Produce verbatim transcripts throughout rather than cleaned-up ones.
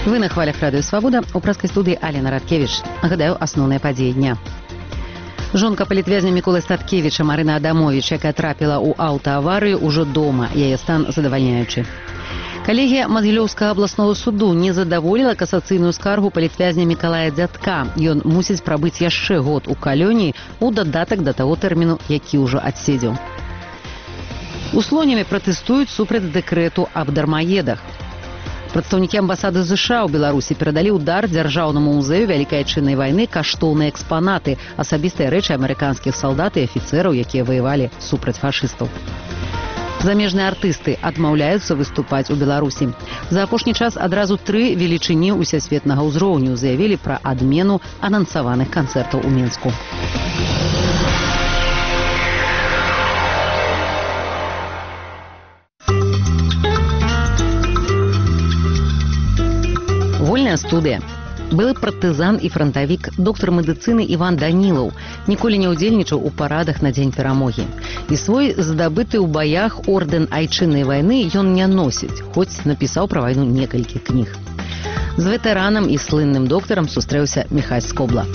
Вы на хвалях радыё «Свабода», у праскай студыі Алена Радкевіч. Нагадаю, асноўныя падзеі дня. Жонка палітвязня Міколы Статкевіча Марына Адамовіч, якая трапіла ў аўтааварыю, ужо дома. Яе стан задавальняючы. Калегія Магілёўскага абласнога суду не задаволіла касацыйную скаргу палітвязня Мікалая Дзядка. Ён мусіць прабыць яшчэ год у калоніі у дадатак да таго тэрміну, які ўжо адседзеў. У Слонеме пратэстуюць супраць дэкрэту аб дармаедах. Прадстаўнікі амбасады ЗША ў Беларусі перадалі ў дар дзяржаўнаму музею Вялікай Айчыннай вайны каштоўныя экспанаты, асабістыя рэчы амерыканскіх салдат і афіцэраў, якія ваявалі супраць фашыстаў. Замежныя артысты адмаўляюцца выступаць у Беларусі. За апошні час адразу тры велічыні усесветнага ўзроўню заявілі пра адмену анансаваных канцэртаў у Мінску. Вольная студыя. Былы партызан і франтавік, доктар медыцыны Іван Данілаў ніколі не ўдзельнічаў у парадах на дзень перамогі. І свой здабыты ў баях ордэн Айчыннай вайны ён не носіць, хоць напісаў пра вайну некалькі кніг. З ветэранам і слынным доктарам сустрэўся Міхась Скобла.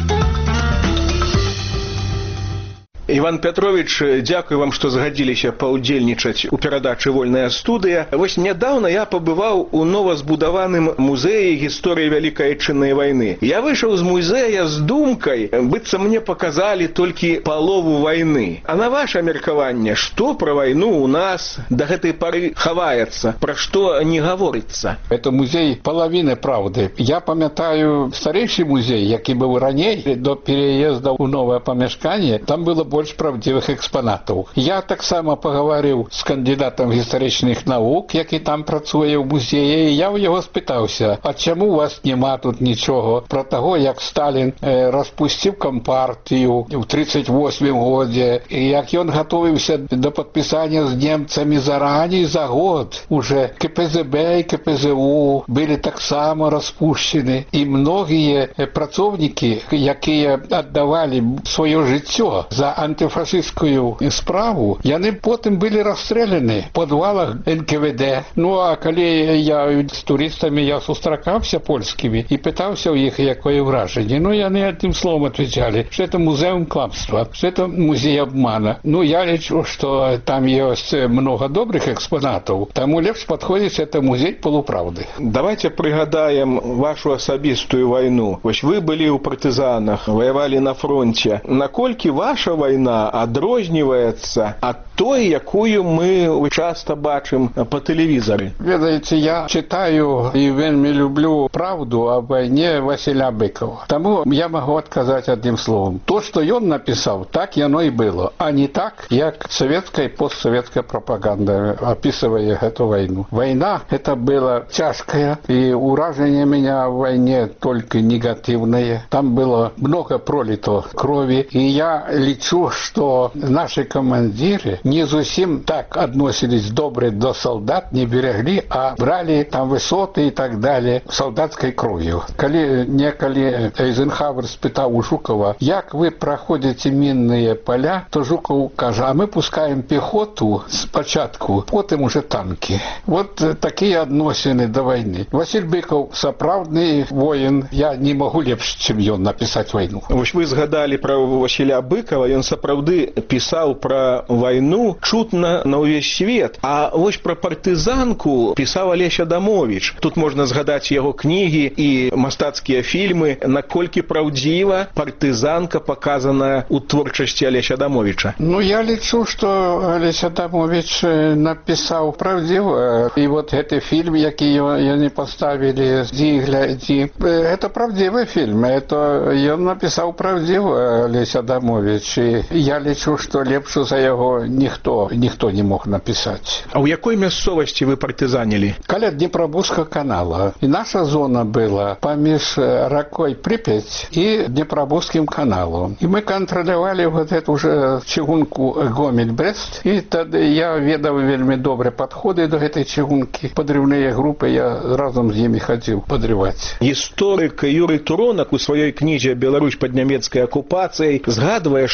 Іван Пятрович, дзякую вам, што згадзіліся паўдзельнічаць у перадачы «Вольная студыя». Вось нядаўна я пабываў у новазбудаваным музеі гісторыі Вялікай Айчыннай вайны. Я выйшаў з музея з думкай, быццам мне паказалі толькі палову вайны. А на ваше меркаванне, што пра вайну у нас да гэтай пары хаваецца, пра што не гаворыцца? Это музей палавіны праўды. Я памятаю старэйшы музей, які быў раней, до переезда ў новае памяшканне, там было больш правдзівых экспанатаў. Я таксама пагаварыў з кандыдатам гістарычных навук, які там працуе ў музеі, і я ў яго спытаўся, а чаму у вас няма тут нічога пра таго, як Сталін э, распусціў кампартыю ў тридцать восьмым годзе, і як ён гатовіўся да падпісання з немцамі зараней за год. Уже КПЗБ і КПЗУ былі таксама распушчены, і многія працоўнікі, якія аддавалі сваё жыццё за антыфашысцкую справу, яны потым былі расстрэляны ў падвалах эн ка вэ дэ. Ну, а калі я з турыстамі я сустракаўся польскімі і пытаўся ў іх, якое ўражанне, ну, яны адным словом отвечали, что это музеум кламства, что это музей обмана. Ну, я лічу, что там ёсць много добрых экспонатаў, таму лепш падходзіць это музей полуправды. Давайте прыгадаем вашу асабістую вайну. Вось вы былі ў партызанах, ваявалі на фронте. Наколькі ваша вайна адрозніваецца ад той, якую мы часта бачым па тэлевізары? Ведаеце, я читаю і вельмі люблю правду о вайне Васіля Быкова. Таму я магу адказаць адным словом. То, што ён напісаў, так яно і было, а не так, як савецкая і постсавецкая прапаганда описывае гэту вайну. Вайна это была цяжкая, і ўражанне меня в вайне только негативное. Там было много пролито крови, і я лічу, что наши командиры не зусім так относились добре до солдат, не берегли, а брали там высоты и так далее солдатской кровью. Коли неколи Эйзенхауэр спытал у Жукова, як вы проходите минные поля, то Жуков каже, а мы пускаем пехоту спочатку, потом уже танки. Вот такие относины до войны. Василь Быков сапраўдны воин, я не могу лепш, чем ён написать войну. Вось вы згадали про Василя Быкова, ён сапраўды пісаў пра вайну чутна на ўвесь свет. А вось пра партызанку пісаў Алесь Адамовіч. Тут можна згадаць яго кнігі і мастацкія фільмы. Наколькі праўдзіва партызанка паказана ў творчасці Алеся Адамовіча? Ну, я лічу, што Алесь Адамовіч напісаў праўдзіва. І вот гэты фільм, які яны паставілі «Зі глядзі», это правдзівы фільм. Это ён напісаў праўдзіва, Алесь Адамовіч. І я лічу, што лепш за яго ніхто, ніхто не мог напісаць. А ў якой мясцовасці вы партызанілі? Каля Днепрабузскага канала. І наша зона была паміж ракой Припять і Днепрабузскім каналом. І мы кантралявалі вот эту уже чыгунку Гомель-Брест. І тады я ведаў вельмі добрыя падходы до гэтай чыгункі. Падрыўныя групы я разам з імі хадзіў падрываць. Гісторык Юрый Туронак у сваёй кнізе «Беларусь пад нямецкай акупацыяй» згадвае, што якраз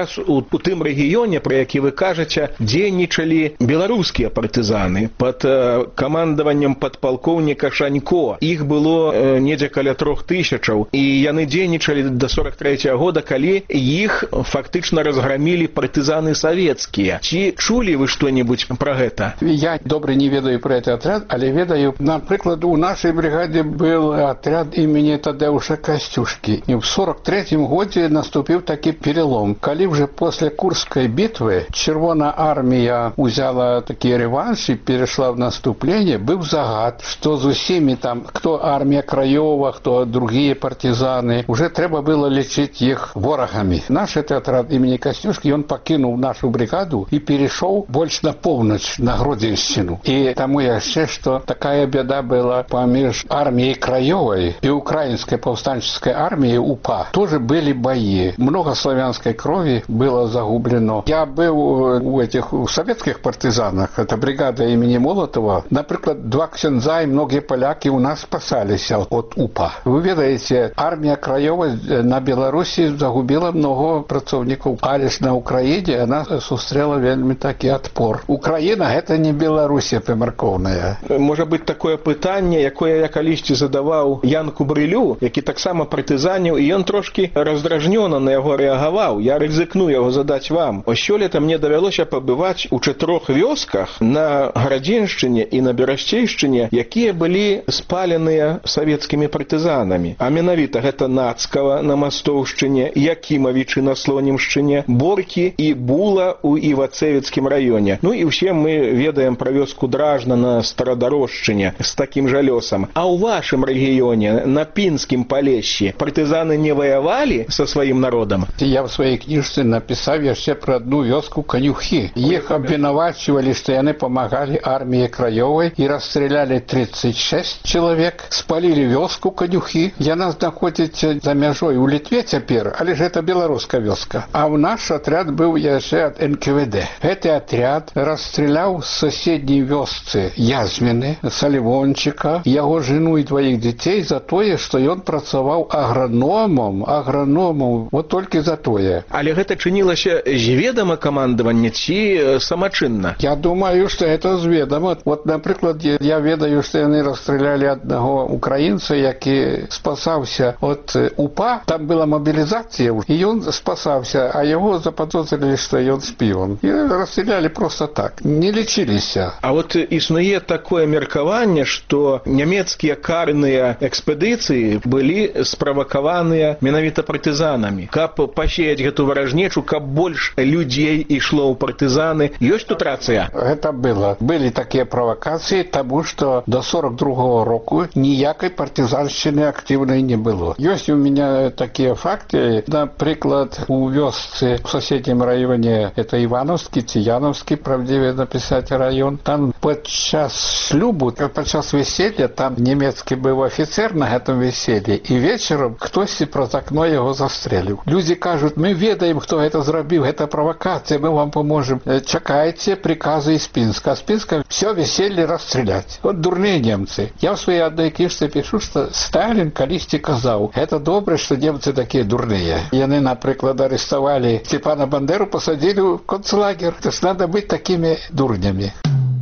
час у, у тым рэгіёне, пра які вы кажаце, дзейнічалі беларускія партызаны пад э, камандаваннем падпалкоўніка Шанько. Іх было э, недзе каля трох тысячаў, і яны дзейнічалі до сорок третьего года, калі іх фактычна разграмілі партызаны савецкія. Ці чулі вы што-небудзь пра гэта? Я добре не ведаю про этот отряд, але ведаю, например, у нашей бригаде был отряд имени Тадеуша Костюшки. И в сорок третьем году наступил таки перелом. Коли уже после Курской битвы Червона армия взяла такие реванши, перешла в наступление, был загад, что за всеми там, кто армия Краева, кто другие партизаны, уже треба было лечить их ворогами. Наш этот отряд имени Костюшки, он покинул нашу бригаду и перешел больше на полночь, на Гродзенщину. И тому я считаю, что такая беда была помеж армией Краевой и украинской повстанческой армией УПА. Тоже были бои. Много славянской крови было загублено. Я был у этих у советских партизанах, это бригада имени Молотова. Например, два ксенза и многие поляки у нас спасались от УПА. Вы видите, армия Краевой на Беларуси загубила много працовников. А лишь на Украине она сустрела вельми таки отпор. Украина это не Белоруссия помарковная. Можа быць такое пытанне, якое я калісьці задаваў Янку Брылю, які таксама партызаніў, і ён трошкі раздражнёна на яго рэагаваў. Я рызыкну яго задаць вам. Ось сёлета мне давялося пабываць у чатырох вёсках на Градзеншчыне і на Берасцейшчыне, якія былі спаленыя савецкімі партызанамі. А менавіта гэта Нацкава на Мастоўшчыне, Якімавічы на Слонімшчыне, Боркі і Була у Івацевіцкім раёне. Ну і ўсе мы ведаем пра вёску Дражна на Старадарожшчыне з такім жа лёсам. А ў вашым рэгіёне, на Пінскім Палешщі, партызаны не ваявалі са сваім народам? Я в своей книжце написал яшчэ про одну вёску Конюхи. Их обвинувачивали, что они помогали армии Краевой и расстреляли тридцать шесть человек, спалили вёску Конюхи. Яна знаходзіцца за мяжой у Литве теперь, але же это белорусская вёска. А у наш отряд был яшчэ от эн ка вэ дэ. Этот отряд расстрелял с соседней вёсцы Язвины, Салівончика, яго жену и двоих детей за тое, что ён працаваў аграномом, аграномом, вот только за тое. Але гэта чынілася зведама камандавання ці самачынна? Я думаю, что это зведама. Вот, например, я ведаю, что они расстреляли одного украинца, які спасаўся от УПА. Там была мобилизация, и он спасаўся, а его заподозрили, что он шпион. И расстреляли просто так. Не лечились. А вот існуе такое меркаванне, што нямецкія карныя экспедыцыі былі справакаваныя менавіта партызанамі. Каб пасеяць гэту варажнечу, каб больш людзей ішло ў партызаны. Ёсць тут рацыя? Это было. Были такие провокации, тому что до сорок другого року ніякай партизанщины активной не было. Есть у меня такие факты. Например, у вёсцы в соседнем районе, это Ивановский, Тияновский, правдивее написать район, там подчас шлюбу, подчас веселья, там немецкий был офицер на этом веселье, и вечером кто-то праз окно его застрелил. Люди кажут, мы ведаем, кто это зробил, это провокация, мы вам поможем. Чекайте приказы из Пинска. А с Пинска все веселье расстрелять. Вот дурные немцы. Я в своей одной книжке пишу, что Сталин колись казал, это добре, что немцы такие дурные. И они, например, арестовали Степана Бандеру, посадили в концлагерь. То есть надо быть такими дурнями.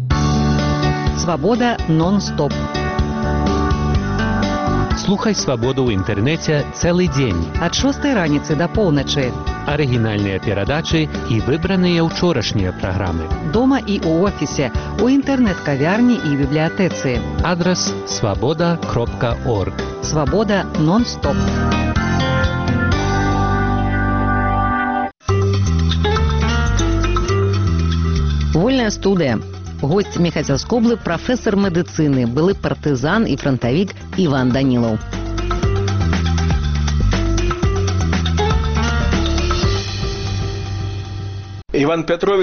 Свабода нон-стоп. Слухай свабоду ў інтэрнэце цэлы дзень. Ад шостай раніцы да поўначы. Арыгінальныя перадачы і выбраныя ўчорашнія праграмы. Дома і ў офісе, у інтэрнэт-кавярні і бібліятэцы. Адрас свабода кропка орг. Свабода нон-стоп. Вольная студыя. Гость Мехацевскоблы, профессор медицины, былы партызан и фронтовик Иван Данилов. Іван Пятрович, у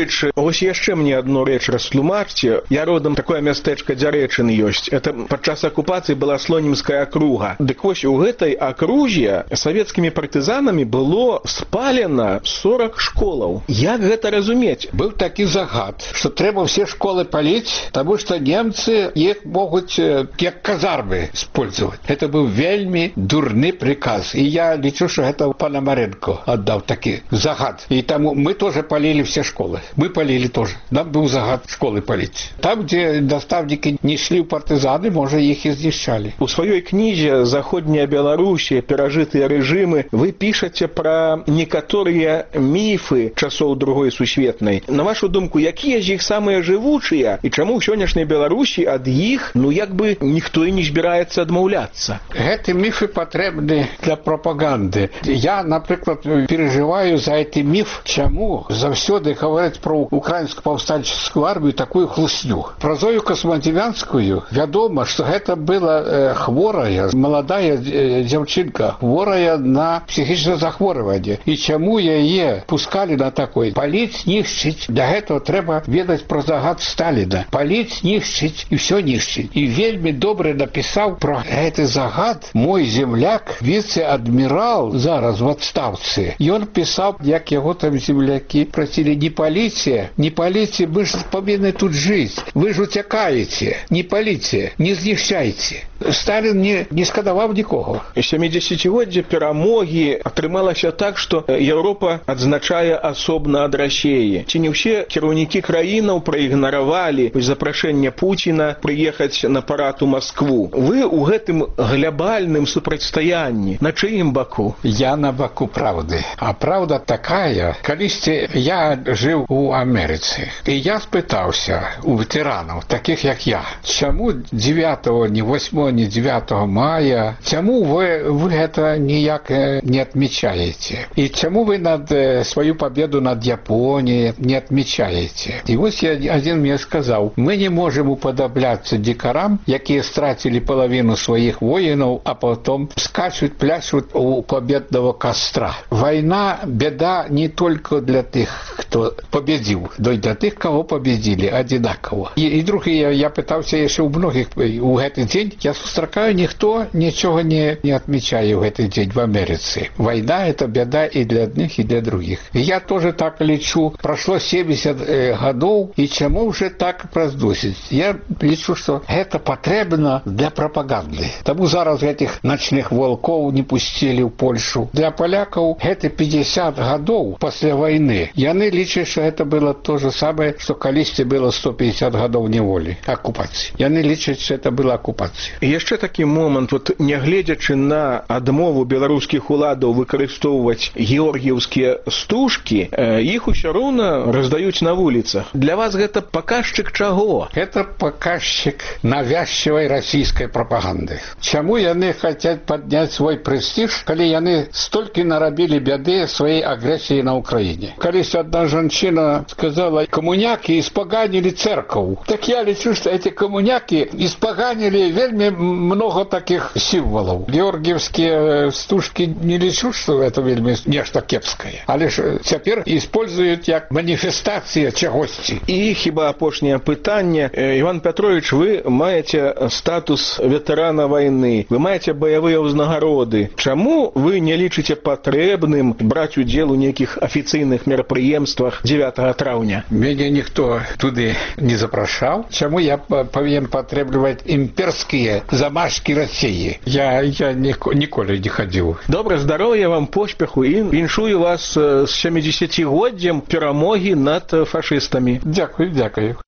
Вось яшчэ мне одну рэч растлумачце. Я родам такое мястэчка Дзярэчын ёсць. Это падчас акупацыі была Слонімская акруга. Дык вось у гэтай акрузе савецкімі партызанамі было спалена сорок школаў. Як гэта разумець? Быў такі загад, што трэба ўсе школы паліць, таму што немцы іх могуць як казармы использовать. Это быў вельмі дурны приказ. І я лічу, што гэта Пономаренко аддаў такі загад. І таму мы тоже палілі все школы. Мы палілі тоже. Нам быў загад школы паліць. Там, дзе настаўнікі не ішлі ў партызаны, можа, іх і знішчалі. У сваёй кнізе «Заходняя Беларусія. Перажытыя рэжымы» вы пішаце пра некаторыя міфы часоў другой сусветнай. На вашу думку, якія з іх самыя жывучыя і чаму ў сённяшняй Беларусі ад іх, ну як бы ніхто і не збіраецца адмаўляцца? Гэты міфы патрэбны для прапаганды. Я, напрыклад, переживаю за гэты міф, чаму заўсёды гавораць про украінскую паўстанческую армію такую хлусню. Про Зою Касмадзівянскую вядома, што гэта была э, хворая, маладая э, дзяўчынка, хворая на псіхічнае захворванне. І чаму яе пускалі на такой? Паліць, нішчыць. Для гэтага трэба ведаць про загад Сталіна. Паліць, нішчыць і ўсё нішчыць. І вельмі добра напісаў про гэты загад мой земляк, віцэ-адмірал, зараз в адстаўцы. Ён пісаў, як яго там землякі прасілі: не паліце, не паліце, вы ж павінны тут жыць. Вы ж уцякаеце. Не паліце, не знішчайце. Сталін не, не скадаваў нікога. сямідзесяцігоддзе перамогі атрымалася так, што Еўропа адзначае асобна ад Расіі. Ці не ўсе кіраўнікі краінаў праігнаравалі запрашэнне Пуціна прыехаць на парад у Маскву? Вы ў гэтым глобальным супрацьстаянні на чыім баку? Я на баку праўды. А праўда такая, калісьці я жыў у Амерыцы, і я спытаўся у ветэранаў, такіх як я, чаму дзевятого, не восьмого, не девятого мая, чаму вы, вы гэта ніяк не отмечаете? І чаму вы над сваю победу над Японией не отмечаете? І вось я, один мне сказаў: мы не можем уподобляться дикарам, якія страцілі половину своих воинов, а потом скачут, пляшут у победного костра. Война, беда не только для тех, кто победил, но и для тех, кого победили, одинаково. И, и другие, я пытался еще у многих, у этот день, я сустракаю, никто ничего не, не отмечает в этот день в Америке. Война — это беда и для одних, и для других. И я тоже так лечу. Прошло семьдесят э, годов, и чему уже так раздосить? Я лечу, что это потребно для пропаганды. Тому зараз этих ночных волков не пустили в Польшу. Для поляков это пятьдесят годов после войны. Яны лічаць, что это было то же самое, что количество было сто пятьдесят годов неволи, оккупации. Яны лічаць, что это была оккупация. І яшчэ такі момант, вот нягледзячы на адмову беларускіх уладаў выкарыстоўваць георгіеўскія стужкі, э, іх усё роўна раздаюць на вуліцах. Для вас гэта паказчык чаго? Это показчик навязчивой российской пропаганды. Чаму яны хотят поднять свой престиж, калі яны столькі нарабілі бяды своей агрессии на Украине? Калісь одна женщина сказала: коммуняки испоганили церковь. Так я лечу, что эти коммуняки испоганили вельми много таких символов. Георгиевские стужки не лечу, что это вельми нешта кепское. А лишь теперь используют як манифестация чагосьці. І хіба апошняе пытанне. Іван Пятрович, вы маеце статус ветэрана вайны, вы маеце баявыя ўзнагароды. Чаму вы не лічыце патрэбным браць удзел у нейкіх афіцыйных мерапрыемствах дзевятага траўня? Мяне ніхто туды не запрашаў. Чаму я павінен патрэбліваць імперскія замашкі России? Я, я ніколі не хадзіў. Добра, здароўя вам, поспеху, і віншую вас з сямідзесяцігоддзем перамогі над фашыстамі. Дзякуй, дзякуй.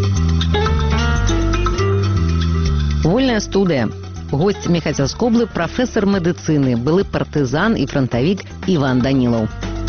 Вольная студыя. Гость Міхацеўскай области, профессор медицины, былы партызан и фронтовик Иван Данилов.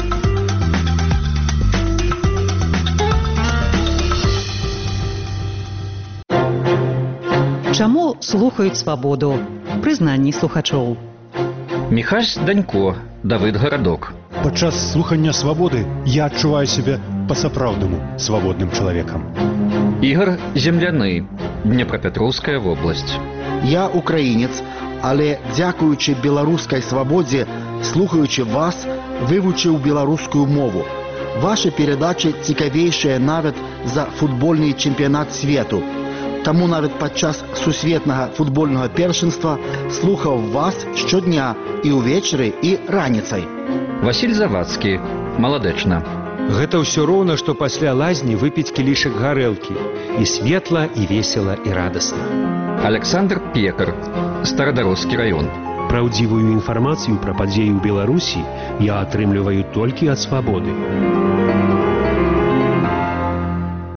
Чаму слухаюць свабоду? Прызнанні слухачоў. Міхась Данько, Давыд Гарадок. Падчас слухання свабоды я адчуваю сябе па-сапраўднаму свабодным чалавекам. Ігор Земляны, Днепропетровская вобласць. Я украінец, але дзякуючы беларускай свабодзе, слухаючы вас, вывучыў беларускую мову. Ваші передачі цікавіші навіть за футбольний чемпіонат світу. Тому навіть під час сусвітнього футбольного першинства слухав вас щодня і увечері, і раніцай. Васіль Завадскі, Маладэчна. Гэта ўсё роўна, што пасля лазні выпіць кілішак гарэлкі. І светла, і весела, і радасна. Александр Пекар, Старадароскі раён. Праўдзівую інфармацыю пра падзеі ў Беларусі я атрымліваю толькі ад свабоды.